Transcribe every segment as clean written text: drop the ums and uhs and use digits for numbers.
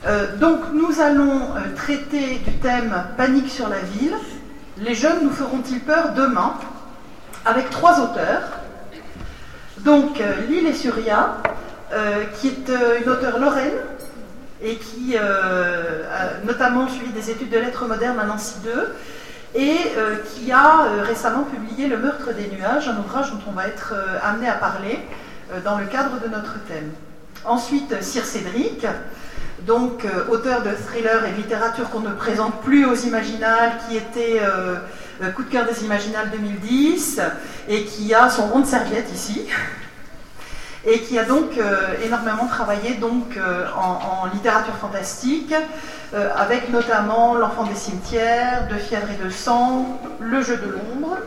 Donc nous allons traiter du thème Panique sur la ville. Les jeunes nous feront-ils peur demain, avec 3 auteurs. Donc Lille et Surya, qui est une auteure lorraine et qui a notamment suivi des études de lettres modernes à Nancy 2 et qui a récemment publié Le meurtre des nuages, un ouvrage dont on va être amené à parler dans le cadre de notre thème. Ensuite, Cyr Cédric, donc auteur de thrillers et de littérature qu'on ne présente plus aux Imaginales, qui était coup de cœur des Imaginales 2010 et qui a son rond de serviette ici et qui a donc énormément travaillé donc, en littérature fantastique avec notamment L'enfant des cimetières, De fièvre et de sang, Le jeu de l'ombre.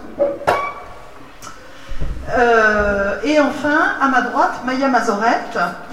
Et enfin, à ma droite, Maya Mazorette,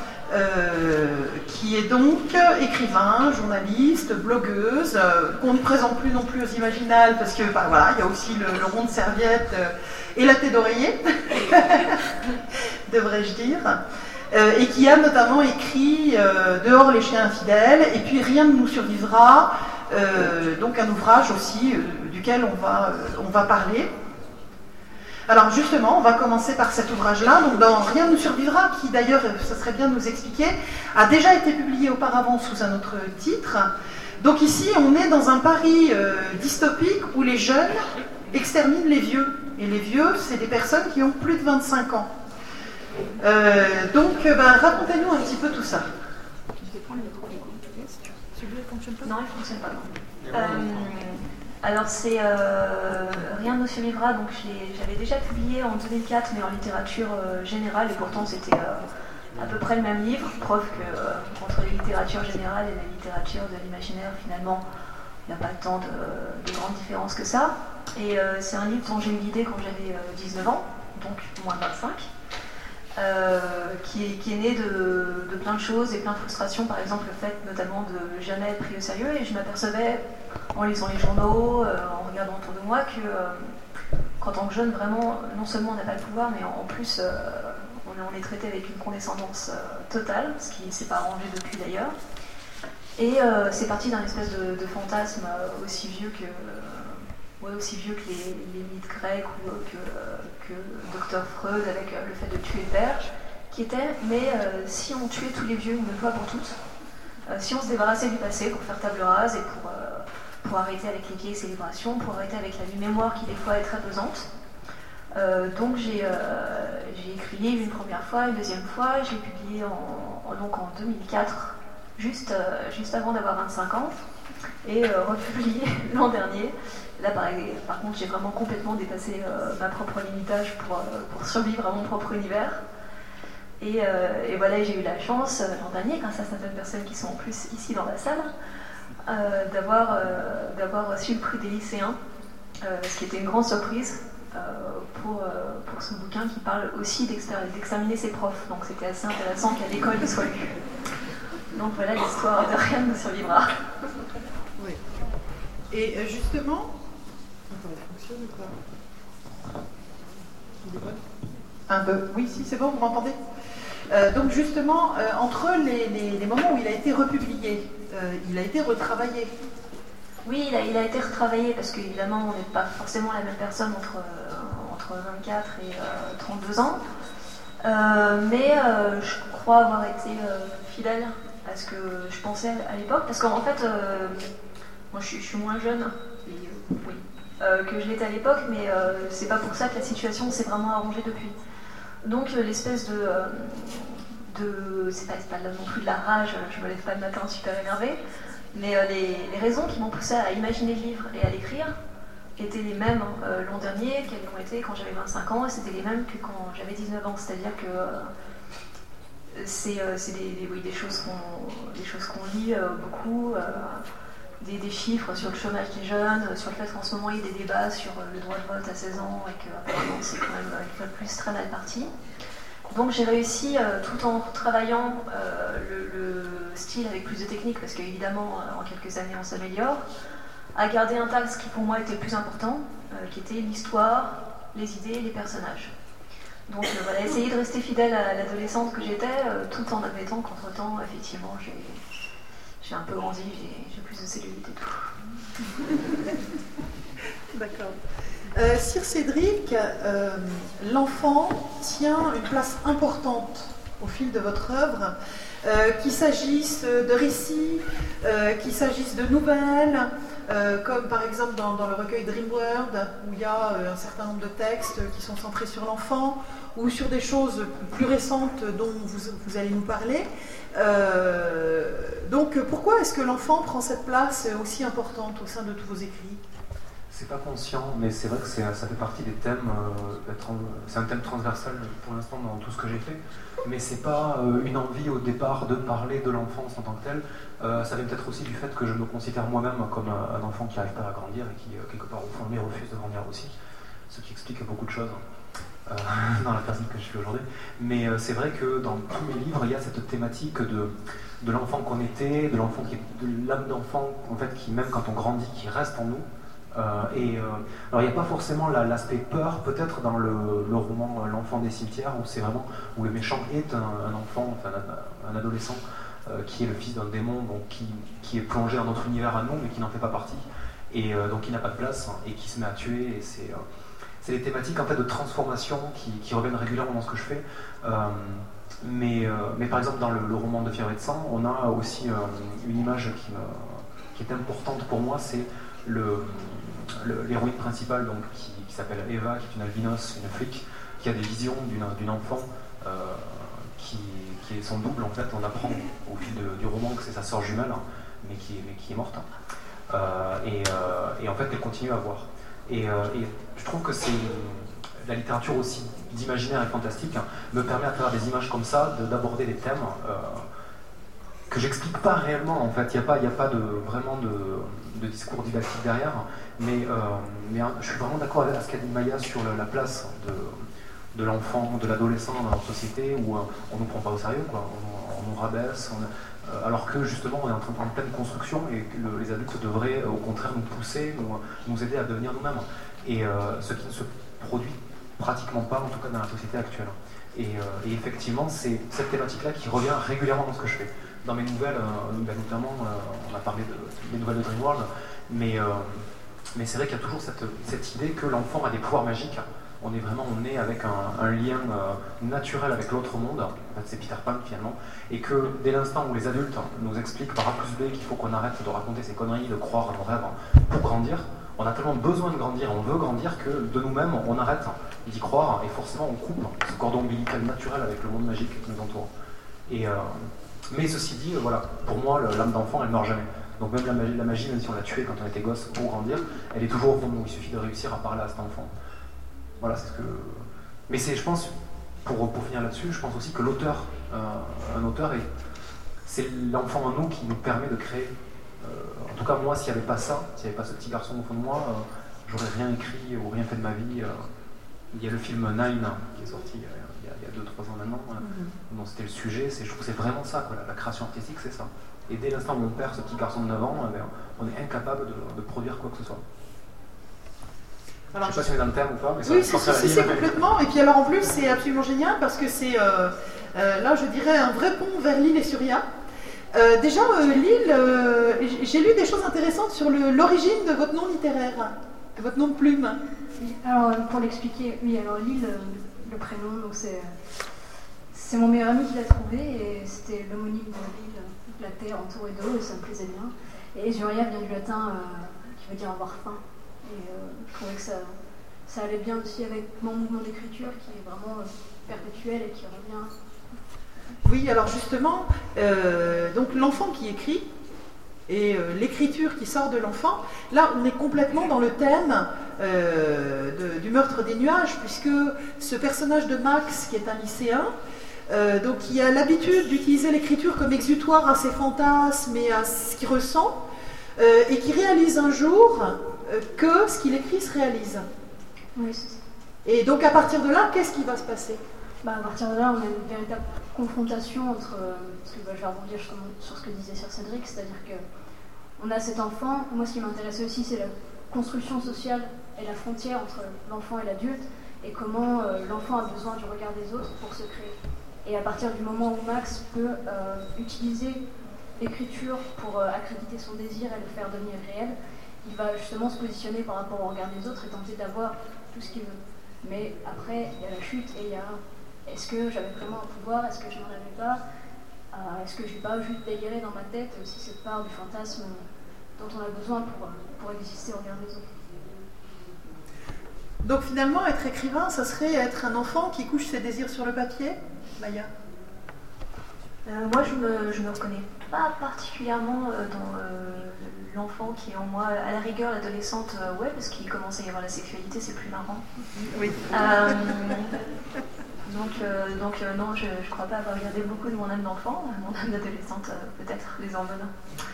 qui est donc écrivain, journaliste, blogueuse, qu'on ne présente plus non plus aux Imaginales parce que voilà, il y a aussi le rond de serviette et la tête d'oreiller, devrais-je dire, et qui a notamment écrit Dehors les chiens infidèles et puis Rien ne nous survivra, donc un ouvrage aussi duquel on va parler. Alors justement, on va commencer par cet ouvrage-là, donc dans Rien ne nous survivra, qui d'ailleurs, ça serait bien de nous expliquer, a déjà été publié auparavant sous un autre titre. Donc ici, on est dans un Paris dystopique où les jeunes exterminent les vieux. Et les vieux, c'est des personnes qui ont plus de 25 ans. Donc, racontez-nous un petit peu tout ça. Je vais prendre le micro. Celui-là, il fonctionne pas ? Non, il ne fonctionne pas. Alors c'est Rien ne nous survivra, donc j'avais déjà publié en 2004 mais en littérature générale et pourtant c'était à peu près le même livre, preuve que entre la littérature générale et la littérature de l'imaginaire finalement il n'y a pas tant de grandes différences que ça. Et c'est un livre dont j'ai eu l'idée quand j'avais 19 ans, donc moins 25, qui est né de plein de choses et plein de frustrations, par exemple le fait notamment de jamais être pris au sérieux, et je m'apercevais en lisant les journaux, en regardant autour de moi, que qu'en tant que jeune, vraiment, non seulement on n'a pas le pouvoir, mais en plus on est traité avec une condescendance totale, ce qui ne s'est pas arrangé depuis d'ailleurs. Et c'est parti d'un espèce de fantasme aussi vieux que les mythes grecs ou que Dr Freud avec le fait de tuer le père, qui était, mais si on tuait tous les vieux une fois pour toutes, si on se débarrassait du passé pour faire table rase et pour arrêter avec les vieilles célébrations, pour arrêter avec la mémoire qui des fois est très pesante. Donc j'ai écrit livre une première fois, une deuxième fois, j'ai publié donc en 2004, juste avant d'avoir 25 ans, et republié l'an dernier. Là par contre j'ai vraiment complètement dépassé ma propre limitage pour survivre à mon propre univers. Et voilà, j'ai eu la chance l'an dernier, grâce à certaines personnes qui sont en plus ici dans la salle, d'avoir reçu le prix des lycéens, ce qui était une grande surprise pour ce bouquin qui parle aussi d'exterminer ses profs. Donc c'était assez intéressant qu'à l'école il soit lu. Donc voilà l'histoire de Rien ne nous survivra. Oui. Et justement, ça fonctionne ou pas ? Il est bon ? Un peu. Oui, si, c'est bon, vous m'entendez ? Donc justement, entre les moments où il a été republié, il a été retravaillé. Oui, il a été retravaillé parce qu'évidemment, on n'est pas forcément la même personne entre 24 et 32 ans. Mais je crois avoir été fidèle à ce que je pensais à l'époque. Parce qu'en fait, moi je suis moins jeune que je l'étais à l'époque, mais c'est pas pour ça que la situation s'est vraiment arrangée depuis. Donc l'espèce c'est pas non plus de la rage, je me lève pas le matin super énervée, mais les raisons qui m'ont poussée à imaginer le livre et à l'écrire étaient les mêmes l'an dernier qu'elles l'ont été quand j'avais 25 ans, et c'était les mêmes que quand j'avais 19 ans, c'est-à-dire que c'est des choses qu'on lit beaucoup, des chiffres sur le chômage des jeunes, sur le fait qu'en ce moment il y a des débats sur le droit de vote à 16 ans et qu'apparemment c'est quand même une fois de plus très mal parti. Donc j'ai réussi, tout en travaillant le style avec plus de technique, parce qu'évidemment en quelques années on s'améliore, à garder intact ce qui pour moi était le plus important, qui était l'histoire, les idées, les personnages. Donc voilà, essayer de rester fidèle à l'adolescente que j'étais, tout en admettant qu'entre-temps, effectivement, j'ai un peu grandi, j'ai plus de cellulite et tout. D'accord. Sir Cédric, l'enfant tient une place importante au fil de votre œuvre, qu'il s'agisse de récits, qu'il s'agisse de nouvelles, comme par exemple dans le recueil Dream World, où il y a un certain nombre de textes qui sont centrés sur l'enfant, ou sur des choses plus récentes dont vous allez nous parler. Donc pourquoi est-ce que l'enfant prend cette place aussi importante au sein de tous vos écrits ? C'est pas conscient, mais c'est vrai que ça fait partie des thèmes, c'est un thème transversal pour l'instant dans tout ce que j'ai fait, mais c'est pas une envie au départ de parler de l'enfance en tant que tel. Ça vient peut-être aussi du fait que je me considère moi-même comme un enfant qui n'arrive pas à grandir et qui, quelque part au fond de lui, refuse de grandir aussi, ce qui explique beaucoup de choses dans la personne que je suis aujourd'hui. Mais c'est vrai que dans tous mes livres, il y a cette thématique de l'enfant qu'on était, de l'enfant de l'âme d'enfant, en fait, qui même quand on grandit, qui reste en nous. Alors il n'y a pas forcément l'aspect peur peut-être dans le roman L'enfant des cimetières où le méchant est un enfant, enfin un adolescent qui est le fils d'un démon, donc qui est plongé dans notre univers à nous mais qui n'en fait pas partie et donc il n'a pas de place et qui se met à tuer et c'est des thématiques en fait de transformation qui reviennent régulièrement dans ce que je fais. Mais par exemple dans le roman de Fièvre et de sang, on a aussi une image qui est importante pour moi, c'est l'héroïne principale donc, qui s'appelle Eva, qui est une albinos, une flic, qui a des visions d'une enfant qui est son double en fait. On apprend au fil du roman que c'est sa sœur jumelle, mais qui est morte. Et en fait elle continue à voir. Et je trouve que c'est la littérature aussi d'imaginaire et fantastique me permet à travers des images comme ça d'aborder des thèmes que j'explique pas réellement en fait. Il n'y a pas vraiment de discours didactique derrière, mais je suis vraiment d'accord avec ce qu'a dit Maya sur la place de l'enfant, de l'adolescent dans notre société où on nous prend pas au sérieux, quoi. On nous rabaisse, alors que justement on est en pleine construction et que les adultes devraient au contraire nous pousser, nous aider à devenir nous-mêmes. Et ce qui ne se produit pratiquement pas, en tout cas dans la société actuelle. Et effectivement, c'est cette thématique-là qui revient régulièrement dans ce que je fais. Dans mes nouvelles, notamment, on a parlé des nouvelles de Dream World, mais c'est vrai qu'il y a toujours cette idée que l'enfant a des pouvoirs magiques. On est né avec un lien naturel avec l'autre monde, en fait c'est Peter Pan finalement, et que dès l'instant où les adultes nous expliquent par A plus B qu'il faut qu'on arrête de raconter ces conneries, de croire à nos rêves pour grandir, on a tellement besoin de grandir, on veut grandir que de nous-mêmes on arrête d'y croire et forcément on coupe ce cordon ombilical naturel avec le monde magique qui nous entoure. Mais ceci dit, voilà, pour moi l'âme d'enfant elle meurt jamais. Donc même la magie, même si on l'a tuée quand on était gosse pour grandir, elle est toujours au fond de nous. Il suffit de réussir à parler à cet enfant. Voilà, c'est ce que. Mais je pense, pour finir là-dessus, je pense aussi que l'auteur, un auteur, c'est l'enfant en nous qui nous permet de créer. En tout cas, moi, s'il n'y avait pas ça, s'il n'y avait pas ce petit garçon au fond de moi, j'aurais rien écrit ou rien fait de ma vie. Il y a le film Nine qui est sorti il y a 2-3 ans maintenant, dont c'était le sujet. Je trouve que c'est vraiment ça, quoi. La création artistique, c'est ça. Et dès l'instant où on perd ce petit garçon de 9 ans, on est incapable de produire quoi que ce soit. Alors, je ne sais pas si on est dans le thème ou pas, mais oui, c'est complètement. Et puis alors en plus, c'est absolument génial parce que c'est, là je dirais, un vrai pont vers l'île et Suria. Déjà, l'île, j'ai lu des choses intéressantes sur l'origine de votre nom littéraire, de votre nom de plume. Oui, alors pour l'expliquer, oui, alors l'île, le prénom, donc c'est mon meilleur ami qui l'a trouvé et c'était l'homonyme de l'île, la terre entourée d'eau et ça me plaisait bien. Et Esuria vient du latin qui veut dire avoir faim. Et je trouvais que ça allait bien aussi avec mon mouvement d'écriture qui est vraiment perpétuel et qui revient. Oui, alors justement, donc l'enfant qui écrit et l'écriture qui sort de l'enfant, là on est complètement dans le thème du meurtre des nuages, puisque ce personnage de Max, qui est un lycéen, donc qui a l'habitude d'utiliser l'écriture comme exutoire à ses fantasmes et à ce qu'il ressent, et qui réalise un jour que ce qu'il écrit se réalise. Oui, c'est ça. Et donc à partir de là, qu'est-ce qui va se passer ? À partir de là, on a une véritable confrontation entre, parce que je vais rebondir sur ce que disait Sir Cédric, c'est-à-dire qu'on a cet enfant, moi ce qui m'intéressait aussi c'est la construction sociale et la frontière entre l'enfant et l'adulte, et comment l'enfant a besoin du regard des autres pour se créer. Et à partir du moment où Max peut utiliser l'écriture pour accréditer son désir et le faire devenir réel, il va justement se positionner par rapport au regard des autres et tenter d'avoir tout ce qu'il veut. Mais après, il y a la chute et il y a est-ce que j'avais vraiment un pouvoir, est-ce que je n'en avais pas, est-ce que j'ai pas juste déliré dans ma tête, et aussi cette part du fantasme dont on a besoin pour exister au regard des autres. Donc finalement, être écrivain, ça serait être un enfant qui couche ses désirs sur le papier, Maya? Moi, je me reconnais pas particulièrement dans l'enfant qui est en moi. À la rigueur, l'adolescente, ouais, parce qu'il commence à y avoir la sexualité, c'est plus marrant. Oui. Donc non, je crois pas avoir gardé beaucoup de mon âme d'enfant. Mon âme d'adolescente, peut-être, les hormones.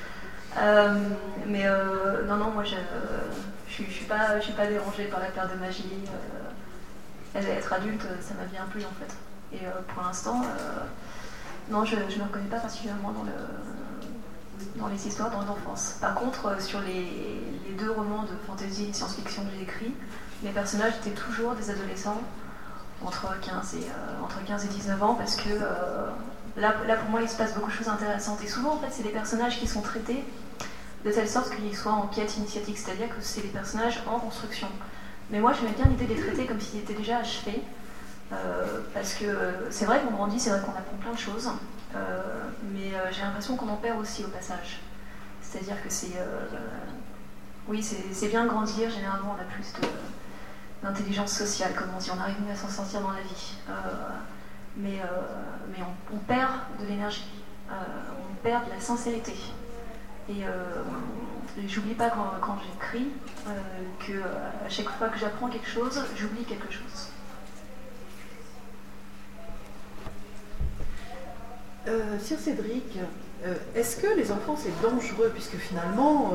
Non, moi, je suis pas dérangée par la peur de magie. Être adulte, ça m'a bien plu, en fait. Et pour l'instant... non, je ne me reconnais pas particulièrement dans les histoires dans l'enfance. Par contre, sur les 2 romans de fantasy et science-fiction que j'ai écrits, mes personnages étaient toujours des adolescents entre 15 et 19 ans, parce que là, pour moi, il se passe beaucoup de choses intéressantes. Et souvent, en fait, c'est des personnages qui sont traités de telle sorte qu'ils soient en quête initiatique, c'est-à-dire que c'est des personnages en construction. Mais moi, j'aimais bien l'idée de les traiter comme s'ils étaient déjà achevés. Parce que c'est vrai qu'on grandit, c'est vrai qu'on apprend plein de choses, mais j'ai l'impression qu'on en perd aussi au passage. C'est-à-dire que oui, c'est bien de grandir, généralement on a plus d'intelligence sociale, comme on dit, on arrive mieux à s'en sortir dans la vie. Mais on perd de l'énergie, on perd de la sincérité. Et j'oublie pas quand j'écris que à chaque fois que j'apprends quelque chose, j'oublie quelque chose. Sir Cédric, est-ce que les enfants c'est dangereux, puisque finalement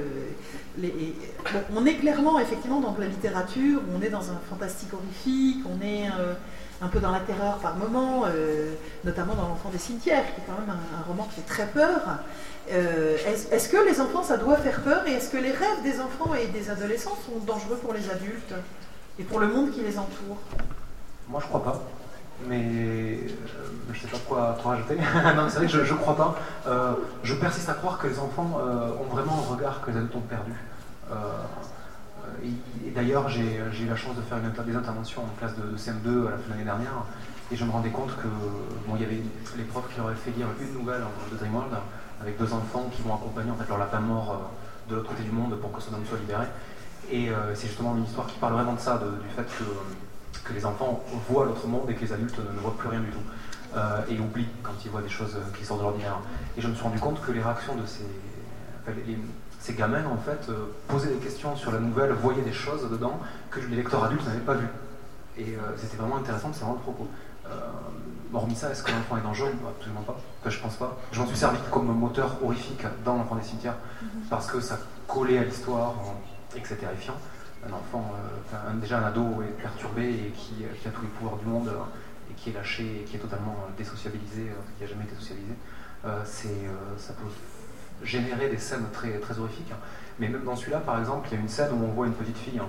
on est clairement effectivement dans de la littérature, on est dans un fantastique horrifique, on est un peu dans la terreur par moments, notamment dans L'Enfant des cimetières, qui est quand même un roman qui fait très peur. Est-ce que les enfants ça doit faire peur, et est-ce que les rêves des enfants et des adolescents sont dangereux pour les adultes et pour le monde qui les entoure? Moi je crois pas. Mais je sais pas quoi rajouter. Non, c'est vrai que je crois pas. Je persiste à croire que les enfants ont vraiment un regard que les adultes ont perdu. Et d'ailleurs, j'ai eu la chance de faire des interventions en classe de CM2 à la fin de l'année dernière, et je me rendais compte que il y avait les profs qui leur avaient fait lire une nouvelle de Dreamworld avec 2 enfants qui vont accompagner en fait leur lapin mort de l'autre côté du monde pour que son homme soit libéré. Et c'est justement une histoire qui parle vraiment de ça, du fait que les enfants voient l'autre monde et que les adultes ne voient plus rien du tout. Et oublient quand ils voient des choses qui sortent de l'ordinaire. Et je me suis rendu compte que les réactions de ces gamins, en fait, posaient des questions sur la nouvelle, voyaient des choses dedans que les lecteurs adultes n'avaient pas vues. Et c'était vraiment intéressant, c'est vraiment le propos. Hormis ça, est-ce que l'enfant est dangereux? Absolument pas. Enfin, je pense pas. Je m'en suis servi comme moteur horrifique dans L'Enfant des cimetières, parce que ça collait à l'histoire et que c'est terrifiant. Un enfant, déjà un ado est perturbé et qui a tous les pouvoirs du monde et qui est lâché et qui est totalement désociabilisé, qui n'a jamais été socialisé, ça peut générer des scènes très, très horrifiques. Mais même dans celui-là, par exemple, il y a une scène où on voit une petite fille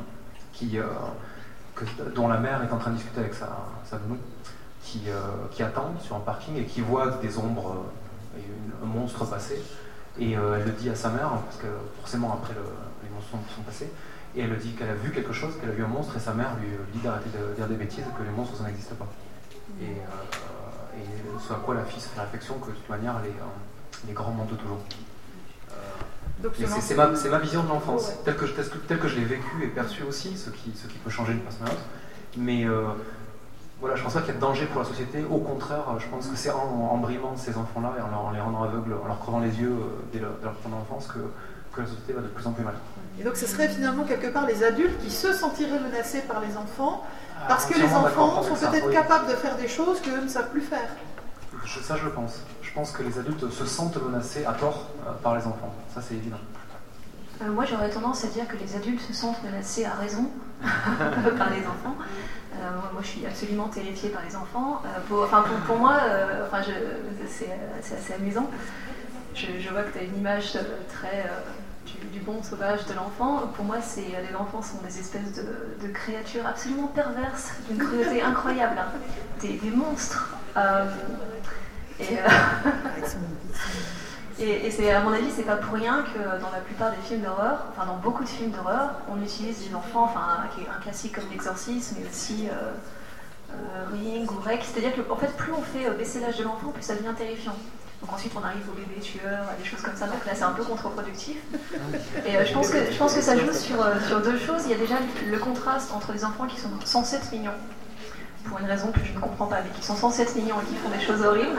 dont la mère est en train de discuter avec sa nounou, qui attend sur un parking et qui voit des ombres et un monstre passer. Et elle le dit à sa mère, parce que forcément après les monstres sont passés. Et elle dit qu'elle a vu quelque chose, qu'elle a vu un monstre, et sa mère lui dit d'arrêter de dire des bêtises, que les monstres ça n'existe pas. Et ce à quoi la fille se fait la réflexion que de toute manière les grands mentent toujours. C'est ma vision de l'enfance, telle que je l'ai vécue et perçue aussi, ce qui peut changer d'une personne à l'autre. Mais voilà, je pense pas qu'il y a de danger pour la société. Au contraire, je pense que c'est en brimant ces enfants-là et en les rendant aveugles, en leur crevant les yeux dès leur première enfance que la société va de plus en plus mal. Et donc ce serait finalement quelque part les adultes qui se sentiraient menacés par les enfants, parce que les enfants sont peut-être capables de faire des choses qu'eux ne savent plus faire. Ça je le pense. Je pense que les adultes se sentent menacés à tort par les enfants. Ça c'est évident. Moi j'aurais tendance à dire que les adultes se sentent menacés à raison par les enfants. Moi je suis absolument terrifiée par les enfants. Pour moi, c'est assez amusant. Je vois que tu as une image très du bon sauvage de l'enfant. Pour moi, les enfants sont des espèces de créatures absolument perverses, d'une cruauté incroyable, hein. des monstres. Et c'est, à mon avis, c'est pas pour rien que dans la plupart des films d'horreur, enfin dans beaucoup de films d'horreur, on utilise des enfants, enfin un classique comme l'exorcisme, mais aussi Ring ou Rec. C'est-à-dire que en fait, plus on fait baisser l'âge de l'enfant, plus ça devient terrifiant. Donc ensuite on arrive au bébé tueur, à des choses comme ça, donc là c'est un peu contre-productif. Et je pense que ça joue sur deux choses. Il y a déjà le contraste entre les enfants qui sont censés être mignons, pour une raison que je ne comprends pas, mais qui sont censés être mignons et qui font des choses horribles.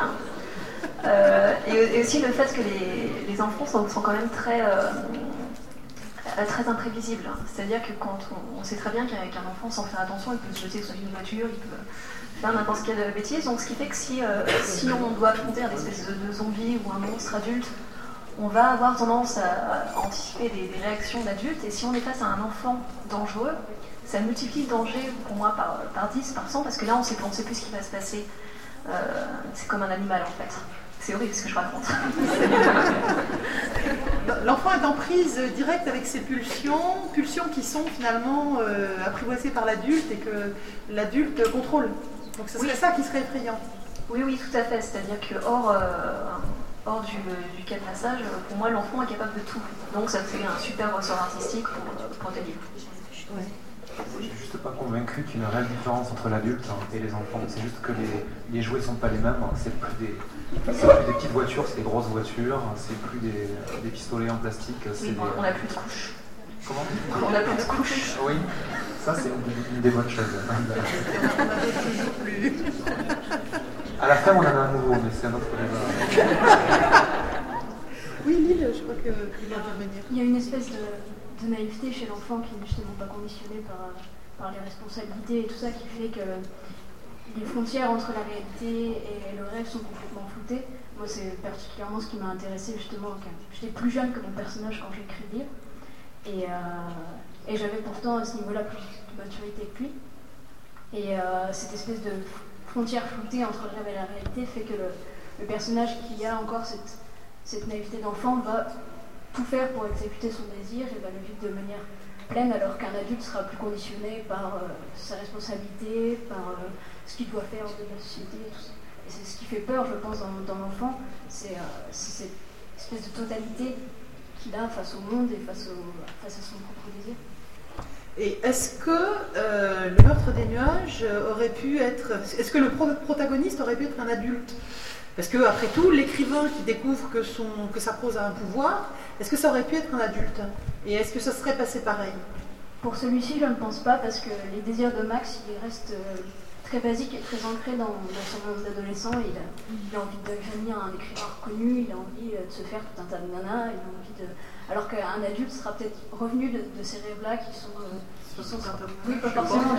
Et aussi le fait que les enfants sont quand même très imprévisibles. C'est-à-dire que quand on sait très bien qu'avec un enfant, sans faire attention, il peut se jeter sur une voiture, il peut faire n'importe quelle bêtise. Donc ce qui fait que si on doit affronter un espèce de zombie ou un monstre adulte, on va avoir tendance à anticiper des réactions d'adultes. Et si on est face à un enfant dangereux, ça multiplie le danger pour moi par 10, par 100, parce que là on sait plus ce qui va se passer. C'est comme un animal en fait. C'est horrible ce que je raconte. L'enfant est en prise directe avec ses pulsions qui sont finalement apprivoisées par l'adulte et que l'adulte contrôle. Donc ce serait ça qui serait effrayant. Oui, tout à fait. C'est-à-dire que hors du cadenassage, pour moi l'enfant est capable de tout. Donc ça fait un super ressort artistique pour des livres. Ouais. Je suis juste pas convaincu qu'il y ait une réelle différence entre l'adulte et les enfants. C'est juste que les jouets sont pas les mêmes. C'est plus des petites voitures, c'est des grosses voitures. C'est plus des pistolets en plastique. Oui, on n'a plus de couches. Comment? On n'a plus de couches. Oui, ça c'est une des bonnes choses. On n'en a toujours plus. À la fin, on en a un nouveau, mais c'est un autre débat. Oui, Lille, je crois qu'il va intervenir. Il y a une espèce de naïveté chez l'enfant qui n'est justement pas conditionnée par les responsabilités et tout ça, qui fait que les frontières entre la réalité et le rêve sont complètement floutées. Moi, c'est particulièrement ce qui m'a intéressé justement quand j'étais plus jeune que mon personnage quand j'écris le livre. Et j'avais pourtant à ce niveau-là plus de maturité que lui. Et cette espèce de frontière floutée entre le rêve et la réalité fait que le personnage qui a encore cette naïveté d'enfant va tout faire pour exécuter son désir et va le vivre de manière pleine, alors qu'un adulte sera plus conditionné par sa responsabilité, par ce qu'il doit faire de la société et tout ça. Et c'est ce qui fait peur, je pense, dans l'enfant, c'est cette espèce de totalité qu'il a face au monde et face à son propre désir. Et est-ce que le meurtre des nuages aurait pu être... Est-ce que le protagoniste aurait pu être un adulte? Parce que, après tout, l'écrivain qui découvre que sa prose a un pouvoir, est-ce que ça aurait pu être un adulte? Et est-ce que ça serait passé pareil? Pour celui-ci, je ne pense pas, parce que les désirs de Max, il reste très basique et très ancré dans son monde d'adolescent. Il a envie de devenir un écrivain reconnu, il a envie de se faire tout un tas de nanas, il a envie de... Alors qu'un adulte sera peut-être revenu de ces rêves-là qui sont oui, pas forcément.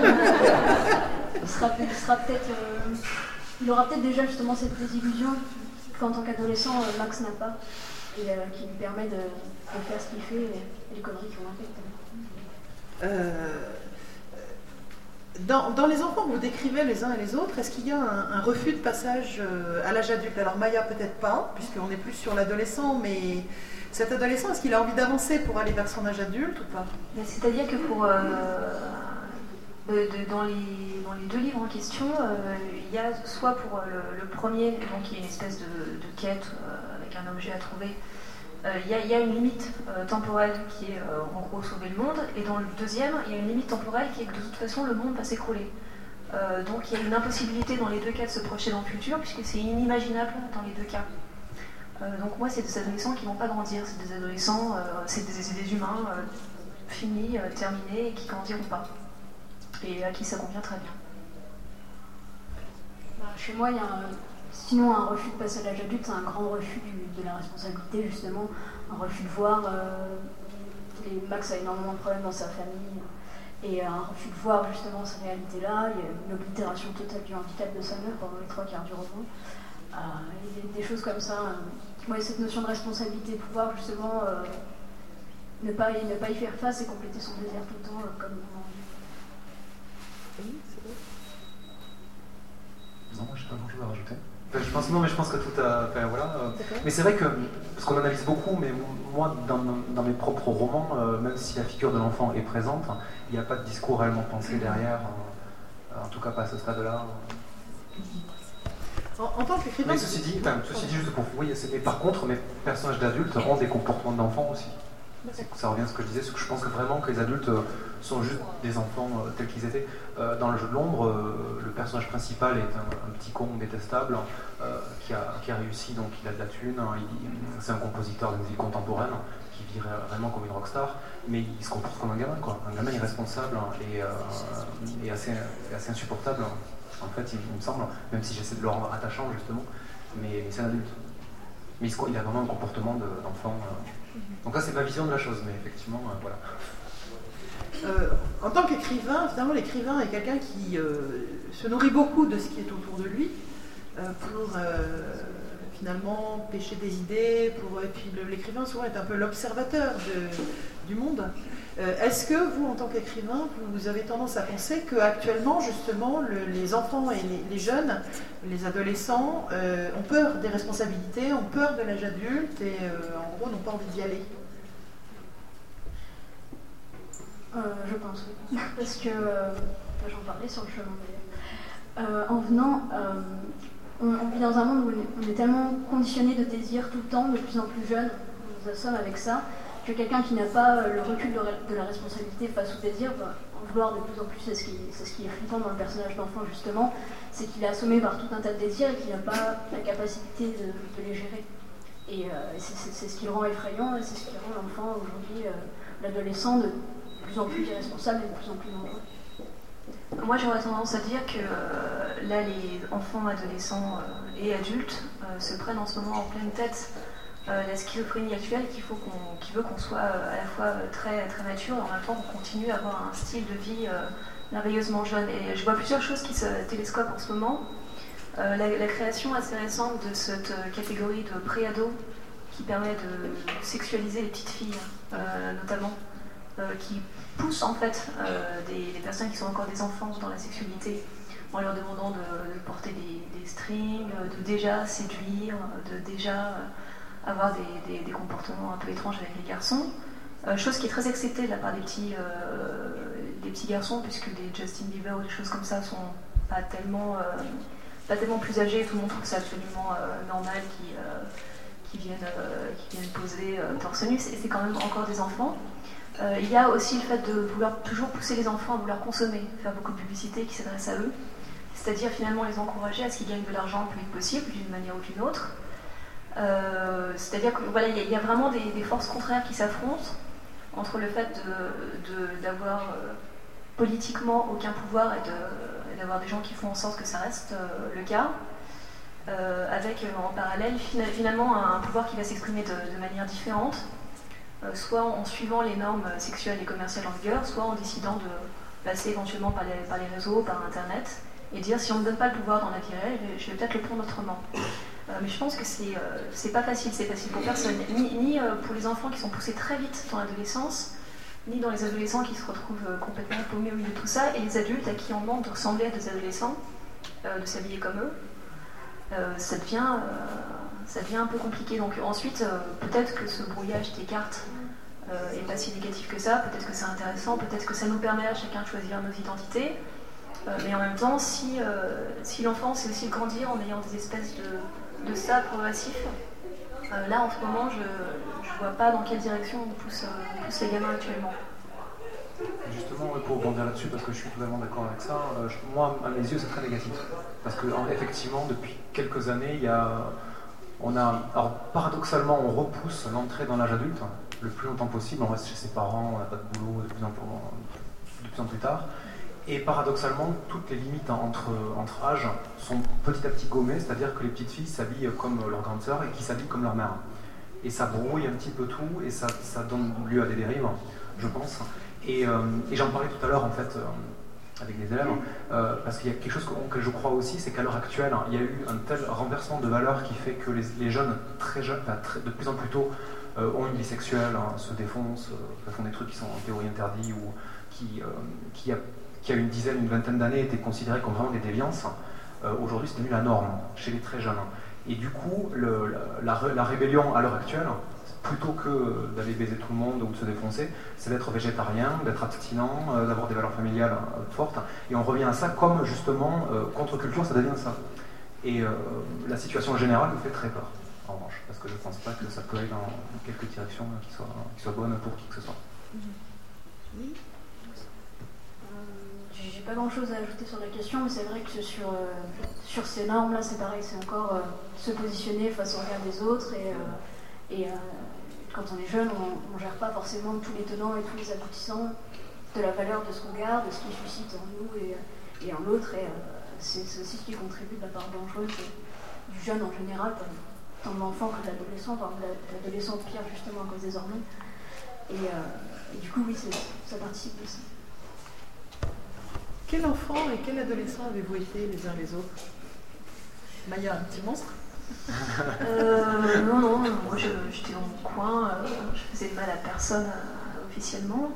Il aura peut-être déjà justement cette désillusion qu'en tant qu'adolescent, Max n'a pas, et qui lui permet de faire ce qu'il fait et les conneries qu'il a faites. Dans les enfants que vous décrivez les uns et les autres, est-ce qu'il y a un refus de passage à l'âge adulte? Alors Maya peut-être pas, puisqu'on est plus sur l'adolescent, mais cet adolescent, est-ce qu'il a envie d'avancer pour aller vers son âge adulte ou pas? C'est-à-dire que dans les deux livres en question, il y a soit pour le premier, donc qui est une espèce de quête avec un objet à trouver, il y a une limite temporelle qui est en gros sauver le monde, et dans le deuxième, il y a une limite temporelle qui est que de toute façon le monde va s'écrouler. Donc il y a une impossibilité dans les deux cas de se projeter dans le futur, puisque c'est inimaginable dans les deux cas. Donc moi, c'est des adolescents qui ne vont pas grandir, c'est des adolescents, c'est des humains finis, terminés, et qui grandiront pas. Et à qui ça convient très bien. Chez moi, il y a sinon un refus de passer à l'âge adulte, c'est un grand refus de la responsabilité, justement, un refus de voir. Max a énormément de problèmes dans sa famille, et un refus de voir justement cette réalité-là. Il y a une oblitération totale du handicap de sa mère pendant les 3/4 du roman. Des choses comme ça. Moi, cette notion de responsabilité, pouvoir justement ne pas y faire face et compléter son désir tout le temps comme on a envie. Oui, c'est vrai. Non, moi, je n'ai pas grand-chose à rajouter. Je pense que tout a... voilà. Mais c'est vrai que, parce qu'on analyse beaucoup, mais moi, dans mes propres romans, même si la figure de l'enfant est présente, il n'y a pas de discours réellement pensé derrière, en tout cas pas à ce stade-là. En tant qu'écrivain... Mais ceci dit, juste pour... Oui, mais par contre, mes personnages d'adultes ont des comportements d'enfants aussi. Ça revient à ce que je disais, je pense que vraiment que les adultes sont juste des enfants tels qu'ils étaient. Dans le jeu de l'ombre, le personnage principal est un petit con détestable qui a réussi, donc il a de la thune, c'est un compositeur de musique contemporaine qui vit vraiment comme une rockstar, mais il se comporte comme un gamin, quoi. Un gamin irresponsable et assez insupportable, en fait, il me semble, même si j'essaie de le rendre attachant, justement, mais c'est un adulte. Mais il a vraiment un comportement d'enfant. Donc là, c'est ma vision de la chose, mais effectivement, voilà. En tant qu'écrivain, finalement, l'écrivain est quelqu'un qui se nourrit beaucoup de ce qui est autour de lui pour finalement pêcher des idées. Et puis l'écrivain, souvent, est un peu l'observateur du monde. Est-ce que vous, en tant qu'écrivain, vous avez tendance à penser qu'actuellement, justement, les enfants et les jeunes, les adolescents, ont peur des responsabilités, ont peur de l'âge adulte et, en gros, n'ont pas envie d'y aller? Je pense, oui. Parce que, j'en parlais sur le chemin d'ailleurs, en venant, on vit dans un monde où on est tellement conditionné de désir tout le temps, de plus en plus jeune, nous assomme avec ça, que quelqu'un qui n'a pas le recul de la responsabilité face au désir va en vouloir de plus en plus. C'est ce qui est flippant dans le personnage d'enfant, justement, c'est qu'il est assommé par tout un tas de désirs et qu'il n'a pas la capacité de les gérer. Et c'est ce qui le rend effrayant, et c'est ce qui rend l'enfant aujourd'hui, l'adolescent, de plus en plus irresponsable et de plus en plus nombreux. Moi, j'aurais tendance à dire que là, les enfants, adolescents et adultes se prennent en ce moment en pleine tête la schizophrénie actuelle qui veut qu'on soit à la fois très, très mature et en même temps qu'on continue à avoir un style de vie merveilleusement jeune. Et je vois plusieurs choses qui se télescopent en ce moment. La création assez récente de cette catégorie de pré-ado qui permet de sexualiser les petites filles, notamment, qui pousse en fait des personnes qui sont encore des enfants dans la sexualité en leur demandant de porter des strings, de déjà séduire, de déjà avoir des comportements un peu étranges avec les garçons. Chose qui est très acceptée de la part des petits garçons, puisque des Justin Bieber ou des choses comme ça sont pas tellement plus âgés. Tout le monde trouve ça absolument normal qui viennent poser torse nu. Et c'est quand même encore des enfants. Il y a aussi le fait de vouloir toujours pousser les enfants à vouloir consommer, faire beaucoup de publicité qui s'adresse à eux, c'est-à-dire finalement les encourager à ce qu'ils gagnent de l'argent le plus vite possible, d'une manière ou d'une autre. C'est-à-dire que voilà, il y a vraiment des forces contraires qui s'affrontent entre le fait d'avoir politiquement aucun pouvoir et d'avoir des gens qui font en sorte que ça reste le cas, avec en parallèle finalement un pouvoir qui va s'exprimer de manière différente. Soit en suivant les normes sexuelles et commerciales en vigueur, soit en décidant de passer éventuellement par les réseaux, par Internet, et dire si on ne me donne pas le pouvoir dans la vie réelle, je vais peut-être le prendre autrement. Mais je pense que c'est pas facile, c'est facile pour personne, ni pour les enfants qui sont poussés très vite dans l'adolescence, ni dans les adolescents qui se retrouvent complètement paumés au milieu de tout ça, et les adultes à qui on demande de ressembler à des adolescents, de s'habiller comme eux. Ça devient un peu compliqué. Donc ensuite, peut-être que ce brouillage des cartes est pas si négatif que ça, peut-être que c'est intéressant, peut-être que ça nous permet à chacun de choisir nos identités, mais en même temps, si l'enfant c'est aussi grandir en ayant des espèces de ça progressif, là en ce moment, je vois pas dans quelle direction on pousse les gamins actuellement. Justement, pour rebondir là-dessus, parce que je suis totalement d'accord avec ça, moi, à mes yeux, c'est très négatif. Parce que, effectivement, depuis quelques années, alors, paradoxalement, on repousse l'entrée dans l'âge adulte le plus longtemps possible, on reste chez ses parents, on n'a pas de boulot de plus en plus tard. Et paradoxalement, toutes les limites entre âges sont petit à petit gommées, c'est-à-dire que les petites filles s'habillent comme leur grande sœur et qui s'habillent comme leur mère. Et ça brouille un petit peu tout, et ça donne lieu à des dérives, je pense. Et j'en parlais tout à l'heure, en fait, avec des élèves, parce qu'il y a quelque chose que je crois aussi, c'est qu'à l'heure actuelle, il y a eu un tel renversement de valeurs qui fait que les jeunes, très jeunes, de plus en plus tôt, ont une vie sexuelle, se défoncent, font des trucs qui sont en théorie interdits, ou qui a une dizaine, une vingtaine d'années étaient considérés comme vraiment des déviances. Aujourd'hui, c'est devenu la norme chez les très jeunes. Et du coup, la rébellion à l'heure actuelle, plutôt que d'aller baiser tout le monde ou de se défoncer, c'est d'être végétarien, d'être abstinent, d'avoir des valeurs familiales fortes. Et on revient à ça comme justement contre-culture, ça devient ça. Et la situation générale me fait très peur, en revanche, parce que je ne pense pas que ça peut aller dans quelques directions qui soient bonnes pour qui que ce soit. Oui. J'ai pas grand chose à ajouter sur la question, mais c'est vrai que sur ces normes-là, c'est pareil, c'est encore se positionner face au regard des autres et quand on est jeune, on gère pas forcément tous les tenants et tous les aboutissants de la valeur de ce qu'on garde, de ce qui suscite en nous et en l'autre, et c'est aussi ce qui contribue de la part dangereuse du jeune en général, tant de l'enfant que de l'adolescent, enfin l'adolescent pire justement à cause des hormones. Et du coup, oui, ça participe de ça. Quel enfant et quel adolescent avez-vous été les uns les autres? Maya, un petit monstre? Non, moi j'étais dans mon coin, je faisais de mal à personne officiellement.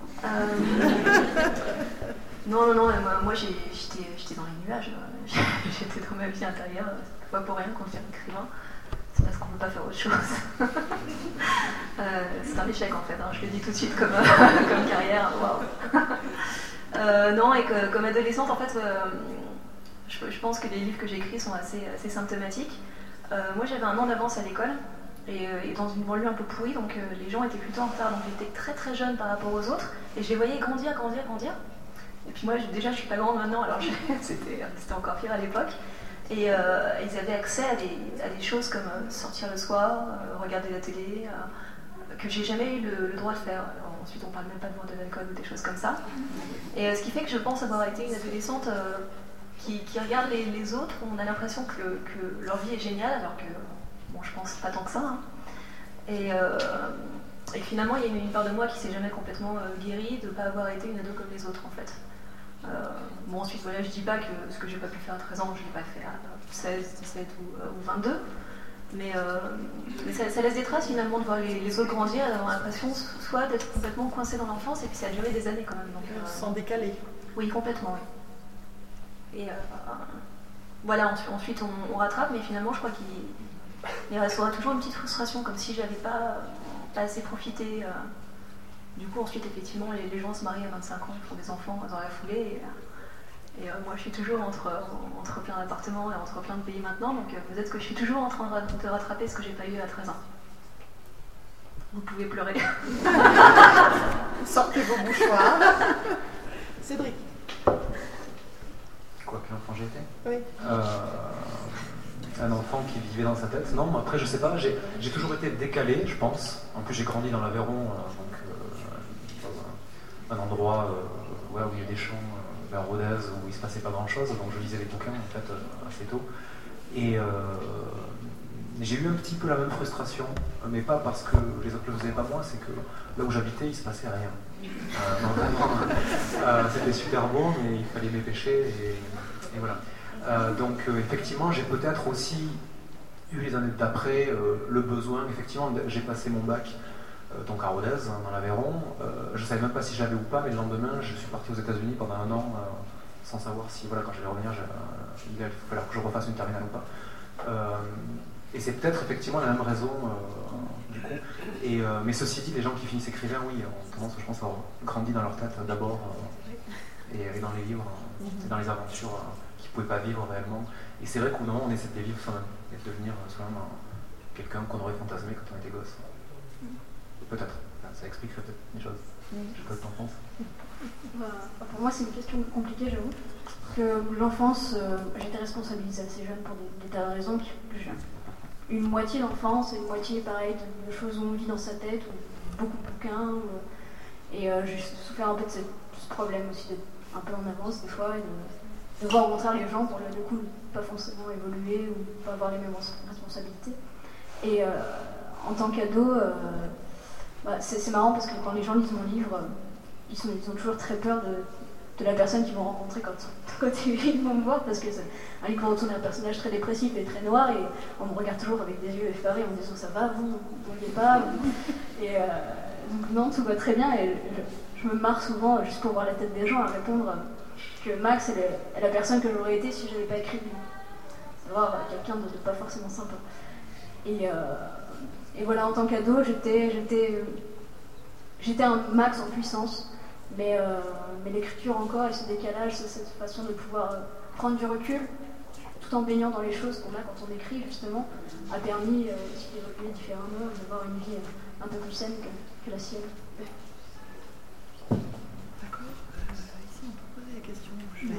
Non, moi j'étais dans les nuages, j'étais dans ma vie intérieure, c'est pas pour rien qu'on devient écrivain, c'est parce qu'on ne peut pas faire autre chose. C'est un échec en fait, hein, je le dis tout de suite comme carrière, waouh. Non, et que comme adolescente en fait, je pense que les livres que j'écris sont assez symptomatiques. Moi j'avais un an d'avance à l'école et dans une banlieue un peu pourrie, donc les gens étaient plutôt en retard, donc j'étais très très jeune par rapport aux autres et je les voyais grandir. Et puis moi déjà je suis pas grande maintenant, alors c'était encore pire à l'époque. Et ils avaient accès à des choses comme sortir le soir, regarder la télé, que j'ai jamais eu le droit de faire. Alors, ensuite on parle même pas de boire de l'alcool ou des choses comme ça. Et ce qui fait que je pense avoir été une adolescente qui regarde les autres, on a l'impression que leur vie est géniale, alors que, bon, je pense pas tant que ça. Hein. Et finalement, il y a une part de moi qui s'est jamais complètement guérie de ne pas avoir été une ado comme les autres, en fait. Bon, ensuite, voilà, je dis pas que ce que j'ai pas pu faire à 13 ans, je l'ai pas fait à 16, 17 ou 22. Mais ça laisse des traces, finalement, de voir les autres grandir et d'avoir l'impression, soit d'être complètement coincé dans l'enfance, et puis ça a duré des années, quand même. Donc, sans décaler. Oui, complètement, oui. Et voilà, ensuite on rattrape, mais finalement je crois qu'il restera toujours une petite frustration, comme si j'avais pas assez profité. Du coup ensuite effectivement les gens se marient à 25 ans, ils font des enfants dans la foulée, et moi je suis toujours entre plein d'appartements et entre plein de pays maintenant, donc peut-être que je suis toujours en train de rattraper ce que j'ai pas eu à 13 ans. Vous pouvez pleurer. Sortez vos mouchoirs. Cédric. Quoi, quel enfant j'étais? Oui. Un enfant qui vivait dans sa tête. Non, après je sais pas, j'ai toujours été décalé, je pense. En plus j'ai grandi dans l'Aveyron, dans un endroit où il y a des champs vers Rodez, où il se passait pas grand chose, donc je lisais les bouquins en fait assez tôt. Et j'ai eu un petit peu la même frustration, mais pas parce que les autres le faisaient pas moi, c'est que là où j'habitais il se passait rien. Non, vraiment, c'était super beau, mais il fallait m'épêcher et voilà. Donc effectivement, j'ai peut-être aussi eu les années d'après le besoin. Effectivement, j'ai passé mon bac donc à Rodez, dans l'Aveyron. Je savais même pas si j'allais ou pas, mais le lendemain, je suis parti aux États-Unis pendant un an sans savoir si, voilà, quand j'allais revenir, il allait falloir que je refasse une terminale ou pas. Et c'est peut-être effectivement la même raison du coup. Mais ceci dit, les gens qui finissent écrivains, oui, ont tendance, je pense, à avoir grandi dans leur tête d'abord et dans les livres, dans les aventures qu'ils ne pouvaient pas vivre réellement. Et c'est vrai qu'au moment on essaie de les vivre soi-même et de devenir soi-même quelqu'un qu'on aurait fantasmé quand on était gosse. Peut-être. Ça expliquerait peut-être des choses. Je sais pas ce que t'en penses. Pour moi, c'est une question compliquée, j'avoue. Parce que l'enfance, j'étais responsabilisée assez jeune pour des tas de raisons. Une moitié d'enfance et une moitié, pareil, de choses où on vit dans sa tête, ou beaucoup de bouquins. Et j'ai souffert un peu de ce problème aussi, d'être un peu en avance des fois, et de voir au contraire les gens pour du coup pas forcément évoluer ou pas avoir les mêmes responsabilités. Et en tant qu'ado, c'est marrant parce que quand les gens lisent mon livre, ils ont toujours très peur de la personne qu'ils vont rencontrer quand ils vont me voir, parce que c'est un livre où on tourne un personnage très dépressif et très noir, et on me regarde toujours avec des yeux effarés en me disant ça va, vous voyez pas. Et donc non, tout va très bien, et je me marre souvent juste pour voir la tête des gens à répondre que Max est la personne que j'aurais été si je n'avais pas écrit le livre. Savoir quelqu'un de pas forcément sympa. Et voilà, en tant qu'ado, j'étais un Max en puissance. Mais l'écriture encore, et ce décalage, cette façon de pouvoir prendre du recul, tout tout en baignant dans les choses qu'on a quand on écrit, justement, a permis aussi d'évoluer différemment et d'avoir une vie un peu plus saine que la sienne. D'accord. Ici, on peut poser des questions.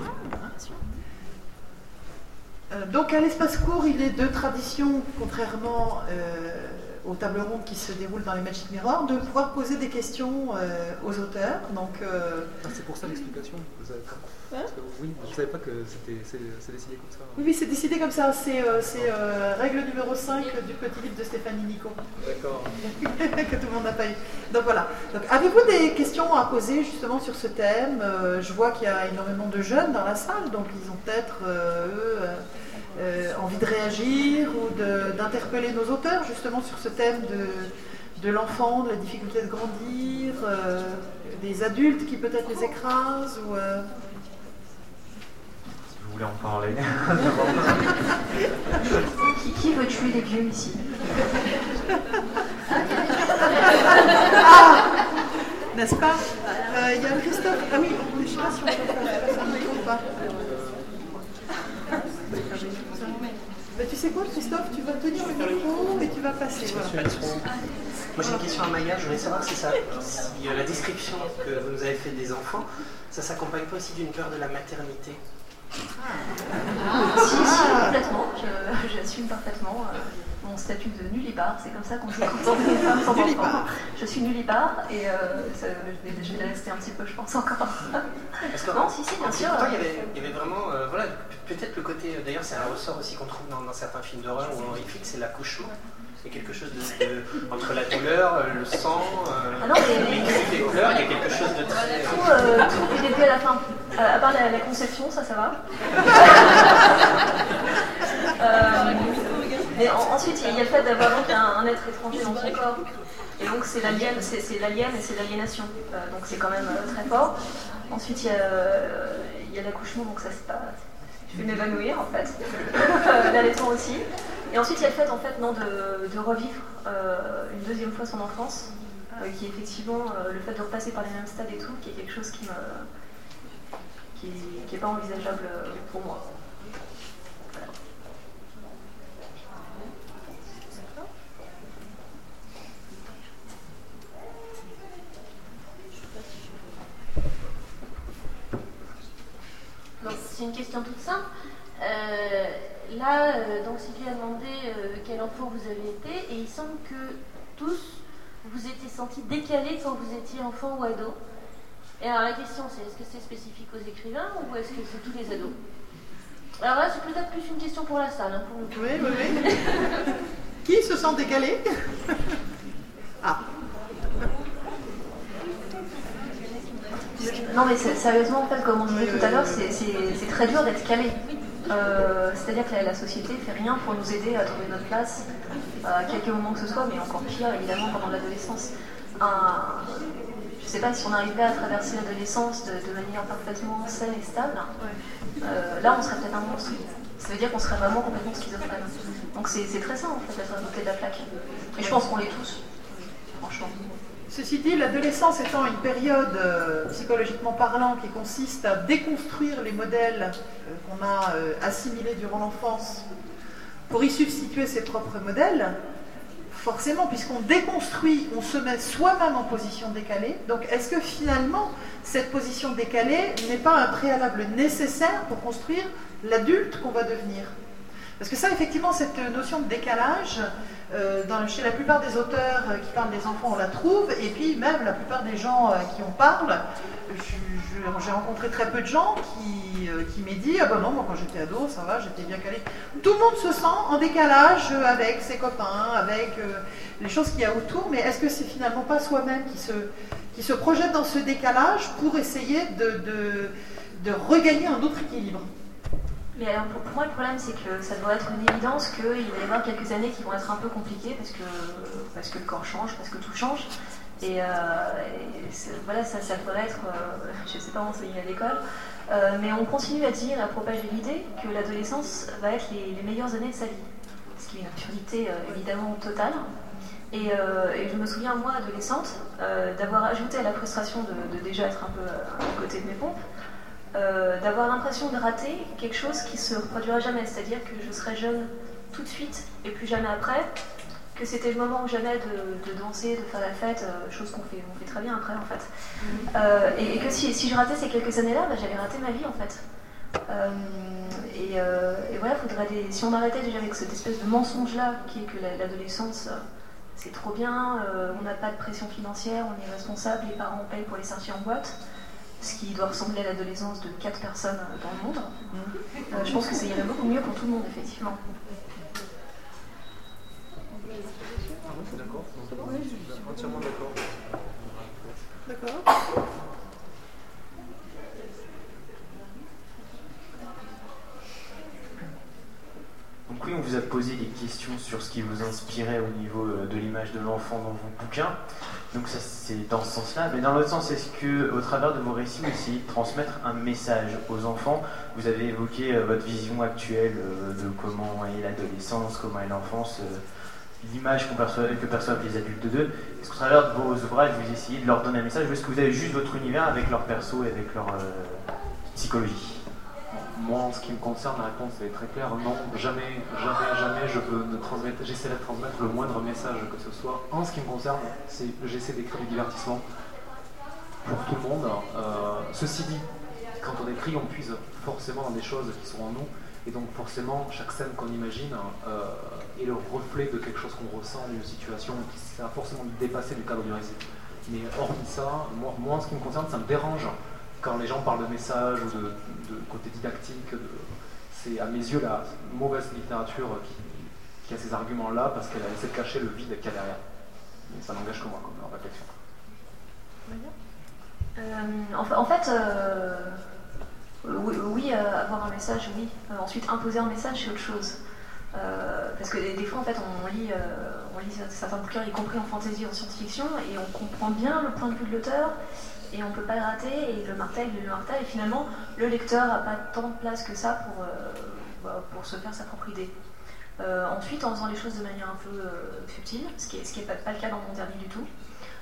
Donc, à l'espace court, il est de tradition, contrairement aux tables rondes qui se déroulent dans les Magic Mirror, de pouvoir poser des questions aux auteurs. Donc, c'est pour ça l'explication. Parce que, oui, je ne savais pas que c'est décidé comme ça. Oui, c'est décidé comme ça. C'est règle numéro 5 du petit livre de Stéphanie Nico. D'accord. Que tout le monde n'a pas eu. Donc voilà. Donc, avez-vous des questions à poser justement sur ce thème? Je vois qu'il y a énormément de jeunes dans la salle, donc ils ont peut-être, envie de réagir ou d'interpeller nos auteurs justement sur ce thème de l'enfant, de la difficulté de grandir, des adultes qui peut-être les écrasent ou... Si vous voulez en parler. Qui veut tuer les vieux ici? N'est-ce pas? Il y a Christophe. Ah oui, je ne sais pas si on peut faire ça, ne compte pas. Ben, tu sais quoi, Christophe, tu vas tenir le micro et tu vas passer. Voilà. Moi j'ai une question à Maya, je voulais savoir si la description que vous nous avez faite des enfants, ça s'accompagne pas aussi d'une peur de la maternité? Si, complètement, j'assume parfaitement mon statut de nullipare, c'est comme ça qu'on dit quand les femmes sont enfants. Je suis nullipare et je vais rester un petit peu, je pense, encore. Parce que, non, si, bien sûr. Pourtant, il y avait vraiment, voilà, peut-être le côté, d'ailleurs c'est un ressort aussi qu'on trouve dans certains films d'horreur ou horrifiques, c'est l'accouchement. Il y a quelque chose entre la douleur, le sang, les cris, les pleurs, il y a quelque chose de très... Tout du début à la fin, à part la conception, ça va. Mais ensuite, il y a le fait d'avoir donc un être étranger dans son corps. Et donc c'est l'alien et c'est l'aliénation. Donc c'est quand même très fort. Ensuite, il y a l'accouchement, donc ça c'est pas... Je vais m'évanouir en fait. L'allaitement aussi. Et ensuite, il y a le fait, en fait, de revivre une deuxième fois son enfance, qui est effectivement le fait de repasser par les mêmes stades et tout, qui est quelque chose qui est pas envisageable pour moi. Voilà. Donc, c'est une question toute simple. Donc Sylvie a demandé quel enfant vous avez été, et il semble que tous vous étiez sentis décalés quand vous étiez enfant ou ado. Et alors la question c'est, est-ce que c'est spécifique aux écrivains ou est-ce que c'est tous les ados? Alors là, c'est peut-être plus une question pour la salle. Hein, pour le... Oui. Qui se sent décalé? Ah. Non mais sérieusement, en fait, comme on disait tout à l'heure, c'est très dur d'être calé. C'est-à-dire que la société ne fait rien pour nous aider à trouver notre place à quelques moments que ce soit, mais encore pire évidemment pendant l'adolescence. Je ne sais pas si on arrivait à traverser l'adolescence de manière parfaitement saine et stable, là on serait peut-être un monstre. Ça veut dire qu'on serait vraiment complètement schizophrène. Donc c'est très sain en fait d'être à côté de la plaque. Et je pense qu'on l'est tous, franchement. Ceci dit, l'adolescence étant une période psychologiquement parlant qui consiste à déconstruire les modèles qu'on a assimilés durant l'enfance pour y substituer ses propres modèles, forcément, puisqu'on déconstruit, on se met soi-même en position décalée. Donc est-ce que finalement, cette position décalée n'est pas un préalable nécessaire pour construire l'adulte qu'on va devenir? Parce que ça, effectivement, cette notion de décalage, chez la plupart des auteurs qui parlent des enfants, on la trouve, et puis même la plupart des gens qui en parlent, j'ai rencontré très peu de gens qui m'aient dit « Ah ben non, moi quand j'étais ado, ça va, j'étais bien calé ». Tout le monde se sent en décalage avec ses copains, avec les choses qu'il y a autour, mais est-ce que c'est finalement pas soi-même qui se projette dans ce décalage pour essayer de regagner un autre équilibre? Mais alors pour moi, le problème, c'est que ça doit être une évidence qu'il va y avoir quelques années qui vont être un peu compliquées parce que le corps change, parce que tout change. Et voilà, ça devrait être, je ne sais pas enseigné à l'école, mais on continue à dire, à propager l'idée que l'adolescence va être les meilleures années de sa vie. Ce qui est une absurdité évidemment totale. Et je me souviens, moi, adolescente, d'avoir ajouté à la frustration de déjà être un peu à côté de mes pompes, d'avoir l'impression de rater quelque chose qui se reproduira jamais, c'est-à-dire que je serai jeune tout de suite et plus jamais après, que c'était le moment ou jamais de danser, de faire la fête, chose qu'on fait très bien après en fait. Et que si je ratais ces quelques années-là, j'allais rater ma vie en fait. Et voilà, si on arrêtait déjà avec cette espèce de mensonge-là qui est que l'adolescence c'est trop bien, on n'a pas de pression financière, on est responsable, les parents payent pour les sorties en boîte, ce qui doit ressembler à l'adolescence de 4 personnes dans le monde. Je pense que ça irait beaucoup mieux pour tout le monde, effectivement. Je suis d'accord. Je suis entièrement d'accord. D'accord. Donc oui, on vous a posé des questions sur ce qui vous inspirait au niveau de l'image de l'enfant dans vos bouquins. Donc ça, c'est dans ce sens-là. Mais dans l'autre sens, est-ce que, au travers de vos récits, vous essayez de transmettre un message aux enfants? Vous avez évoqué votre vision actuelle de comment est l'adolescence, comment est l'enfance, l'image que perçoivent les adultes d'eux. Est-ce qu'au travers de vos ouvrages, vous essayez de leur donner un message, ou est-ce que vous avez juste votre univers avec leur perso et avec leur psychologie? Moi, en ce qui me concerne, la réponse est très claire. Non, jamais j'essaie de transmettre le moindre message que ce soit. En ce qui me concerne, j'essaie d'écrire du divertissement pour tout le monde. Ceci dit, quand on écrit, on puise forcément dans des choses qui sont en nous. Et donc forcément, chaque scène qu'on imagine est le reflet de quelque chose qu'on ressent, d'une situation qui a forcément dépassé du cadre du récit. Mais hormis ça, moi, en ce qui me concerne, ça me dérange quand les gens parlent de message ou de côté didactique. C'est à mes yeux la mauvaise littérature qui a ces arguments-là parce qu'elle a essayé de cacher le vide qu'il y a derrière. Mais ça n'engage que moi comme réflexion. En fait, oui, avoir un message, oui. Ensuite, imposer un message, c'est autre chose. Parce que des fois, en fait, on lit certains bouquins, y compris en fantasy, en science-fiction, et on comprend bien le point de vue de l'auteur, et on ne peut pas le rater, et le martèle, et finalement, le lecteur n'a pas tant de place que ça pour se faire sa propre idée. Ensuite, en faisant les choses de manière un peu subtile, ce qui n'est pas le cas dans mon dernier du tout,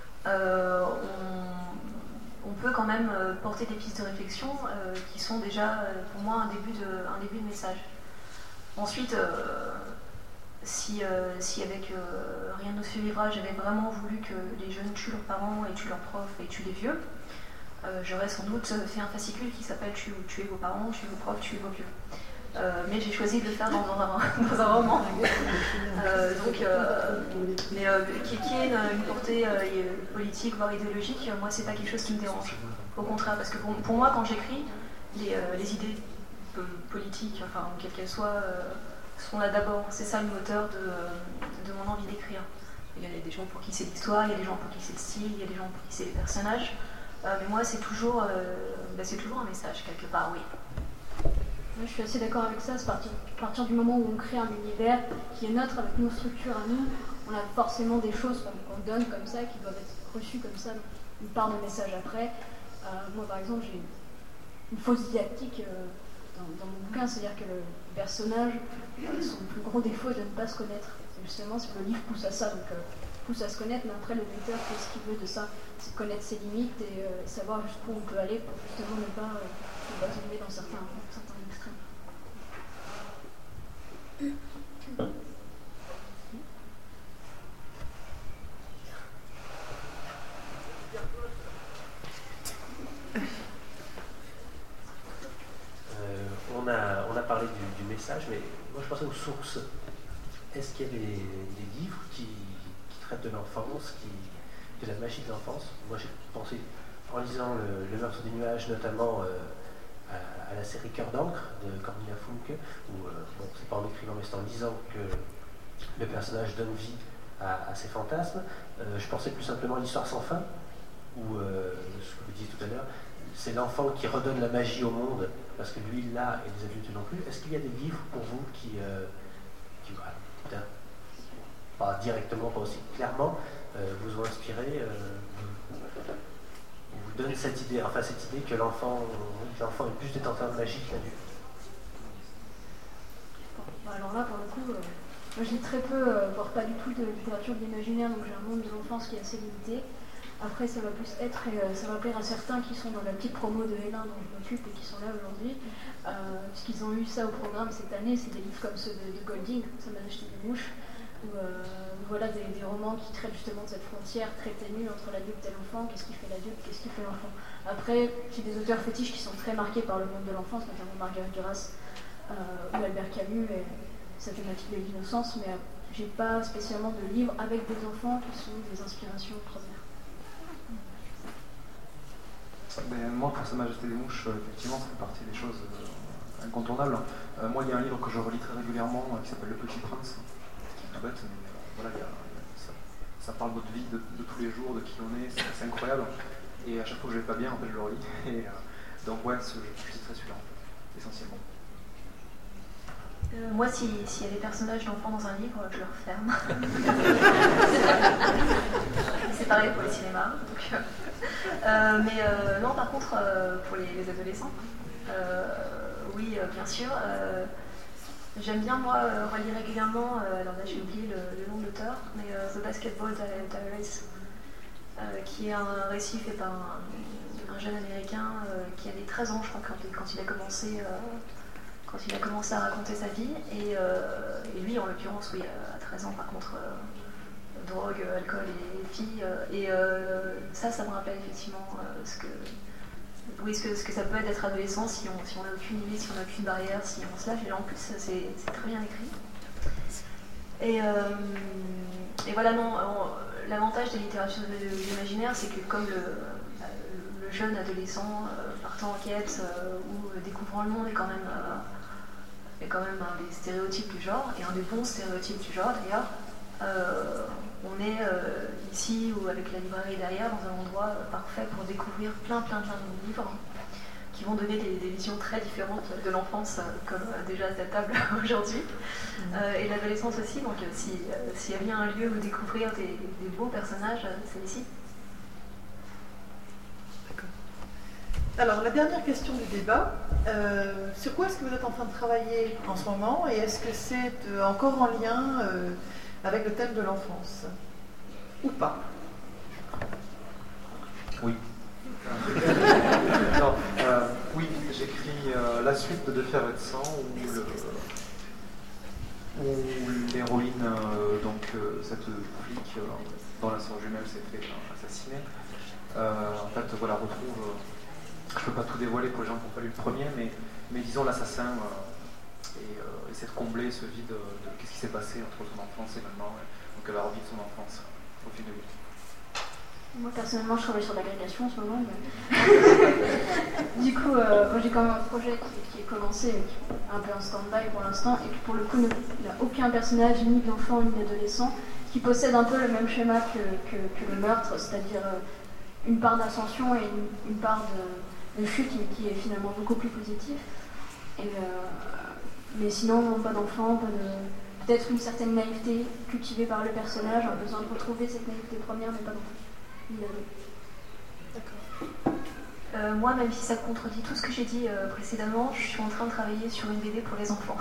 on peut quand même porter des pistes de réflexion qui sont déjà, pour moi, un début de message. Ensuite, si avec Rien ne suivra, j'avais vraiment voulu que les jeunes tuent leurs parents et tuent leurs profs et tuent les vieux, j'aurais sans doute fait un fascicule qui s'appelle Tuez vos parents, tuez vos profs, tuez vos vieux. Mais j'ai choisi de le faire dans un roman. Qui est une portée politique, voire idéologique, moi c'est pas quelque chose qui me dérange. Au contraire, parce que pour moi, quand j'écris, les idées politiques, enfin quelles qu'elles soient, sont là d'abord. C'est ça le moteur de mon envie d'écrire. Il y a des gens pour qui c'est l'histoire, il y a des gens pour qui c'est le style, il y a des gens pour qui c'est les personnages. Mais moi, c'est toujours un message quelque part, oui. Moi, je suis assez d'accord avec ça. C'est à partir du moment où on crée un univers qui est neutre avec nos structures à nous, on a forcément des choses qu'on donne comme ça, qui doivent être reçues comme ça, une part de message après. Moi, par exemple, j'ai une fausse didactique dans mon bouquin, c'est-à-dire que le personnage, son plus gros défaut est de ne pas se connaître. Justement, le livre pousse à ça, donc pousse à se connaître, mais après, le lecteur fait ce qu'il veut de ça, c'est de connaître ses limites et savoir jusqu'où on peut aller pour justement ne pas tomber dans certains extrêmes. On a parlé du message, mais moi je pensais aux sources. Est-ce qu'il y a des livres qui traitent de l'enfance, de la magie de l'enfance? Moi j'ai pensé, en lisant Le meurtre des nuages, notamment à la série Cœur d'encre de Cornelia Funke, où, c'est pas en écrivant, mais c'est en lisant que le personnage donne vie à ses fantasmes. Je pensais plus simplement à l'Histoire sans fin, où, ce que vous disiez tout à l'heure, c'est l'enfant qui redonne la magie au monde, parce que lui, il l'a, et les adultes non plus. Est-ce qu'il y a des livres pour vous qui voilà, peut-être pas directement, pas aussi clairement, vous ont inspiré, vous donnent cette idée que l'enfant est plus détenteur de magie que l'adulte? Alors là, pour le coup, moi je lis très peu, voire pas du tout de littérature de l'imaginaire, donc j'ai un monde de l'enfance qui est assez limité. Après, ça va plus être, et ça va plaire à certains qui sont dans la petite promo de Hélène dont je m'occupe et qui sont là aujourd'hui, puisqu'ils ont eu ça au programme cette année. C'est des livres comme ceux de Golding, Ça m'a acheté des mouches, où voilà des romans qui traitent justement de cette frontière très ténue entre l'adulte et l'enfant. Qu'est-ce qui fait l'adulte, qu'est-ce qui fait l'enfant? Après, j'ai des auteurs fétiches qui sont très marqués par le monde de l'enfance, notamment Marguerite Duras ou Albert Camus et sa thématique de l'innocence, mais j'ai pas spécialement de livres avec des enfants qui sont des inspirations premières. Ben, moi, pour Sa Majesté des Mouches, effectivement, ça fait partie des choses incontournables. Moi, il y a un livre que je relis très régulièrement qui s'appelle Le Petit Prince, qui est tout bête, mais voilà, ça parle de notre vie de tous les jours, de qui on est, c'est incroyable. Et à chaque fois que je vais pas bien, en fait, je le relis. Et, donc, ouais, je citerai celui-là, en fait, essentiellement. Moi, s'il y a des personnages d'enfants dans un livre, je le referme. C'est pareil pour les cinémas. Donc, non, par contre, pour les adolescents, oui, bien sûr. J'aime bien, moi, relire régulièrement, alors là j'ai oublié le nom de l'auteur, mais The Basketball Diaries, qui est un récit fait par un jeune américain qui avait 13 ans, je crois, quand il a commencé à raconter sa vie, et lui, en l'occurrence, oui, à 13 ans, par contre, drogue, alcool et filles, ça me rappelle effectivement ce que ça peut être d'être adolescent si on n'a aucune limite, si on n'a aucune barrière, si on se lâche, et en plus, c'est très bien écrit. Et voilà, non, l'avantage des littératures de l'imaginaire, c'est que comme le jeune adolescent partant en quête ou découvrant le monde est quand même un des stéréotypes du genre, et un des bons stéréotypes du genre d'ailleurs. On est ici ou avec la librairie derrière dans un endroit parfait pour découvrir plein de livres qui vont donner des visions très différentes de l'enfance, comme déjà à cette table aujourd'hui, et de l'adolescence aussi. Donc s'il y a bien un lieu où découvrir des beaux personnages, c'est ici. Alors, la dernière question du débat, sur quoi est-ce que vous êtes en train de travailler en ce moment, et est-ce que c'est encore en lien avec le thème de l'enfance? Ou pas? Oui. Non, oui, j'écris la suite de Fer et de sang, où l'héroïne, cette flic dont la sœur jumelle s'est fait assassiner, en fait, voilà, retrouve... je peux pas tout dévoiler pour les gens qui n'ont pas lu le premier, mais disons l'assassin et essaie de combler ce vide de qu'est-ce qui s'est passé entre son enfance et maintenant. Donc elle va revivre son enfance au fil de lui. Moi personnellement je travaille sur l'agrégation en ce moment, mais... du coup moi j'ai quand même un projet qui est commencé, qui est un peu en stand-by pour l'instant, et qui pour le coup n'a aucun personnage ni d'enfant ni d'adolescent qui possède un peu le même schéma que le meurtre, c'est-à-dire une part d'ascension et une part de chute, mais qui est finalement beaucoup plus positive. Mais sinon, non, pas d'enfant, peut-être une certaine naïveté cultivée par le personnage, un besoin de retrouver cette naïveté première, mais pas d'enfant. D'accord. Moi, même si ça contredit tout ce que j'ai dit précédemment, je suis en train de travailler sur une BD pour les enfants.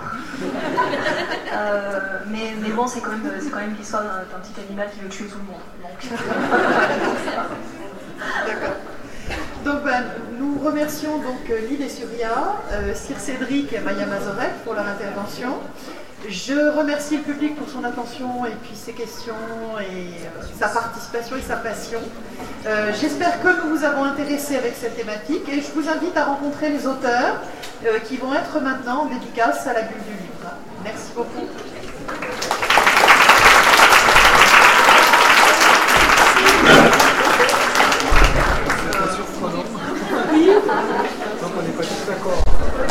Mais bon, c'est quand même l'histoire d'un petit animal qui veut tuer tout le monde. Donc... D'accord. Donc nous remercions donc Lille et Surya, Sir Cédric et Maya Mazoret pour leur intervention. Je remercie le public pour son attention et puis ses questions et sa participation et sa passion. J'espère que nous vous avons intéressé avec cette thématique et je vous invite à rencontrer les auteurs qui vont être maintenant en dédicace à la Bulle du Livre. Merci beaucoup. Oui.